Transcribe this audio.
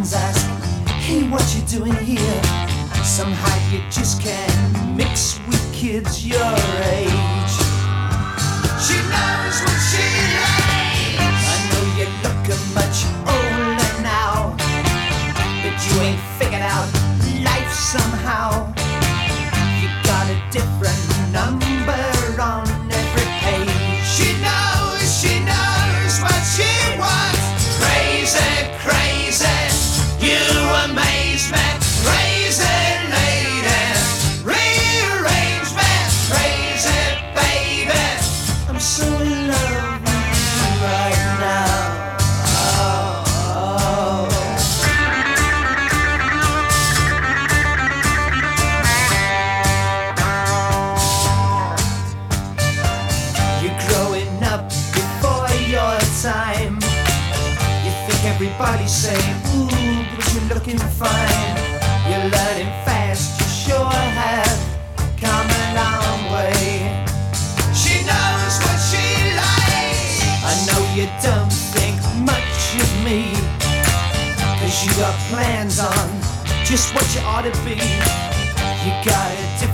friends ask, hey, what you doing here? Somehow you just can't mix with kids your age. She knows what she likes. I know you're looking much older now, but you ain't figured out life somehow. You got a different number on every page. She knows what she wants. Crazy, crazy, you amaze me. Crazy lady, rearrange me. Crazy baby, I'm so in love with you right now. Oh. You're growing up before your time. You think everybody's saying, ooh, but you're looking fine. You're learning fast, you sure have come a long way. She knows what she likes. I know you don't think much of me, 'cause you got plans on just what you ought to be. You got a different